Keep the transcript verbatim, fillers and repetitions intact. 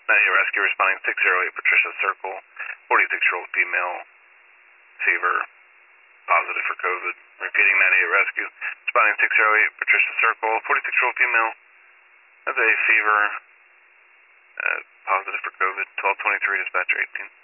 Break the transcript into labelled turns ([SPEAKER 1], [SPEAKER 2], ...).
[SPEAKER 1] ninety-eight Rescue responding six oh eight Patricia Circle, forty-six-year-old female, fever, positive for COVID. Repeating ninety-eight Rescue, responding six oh eight Patricia Circle, forty-six-year-old female, has a fever, uh, positive for COVID, twelve twenty-three, dispatcher eighteen.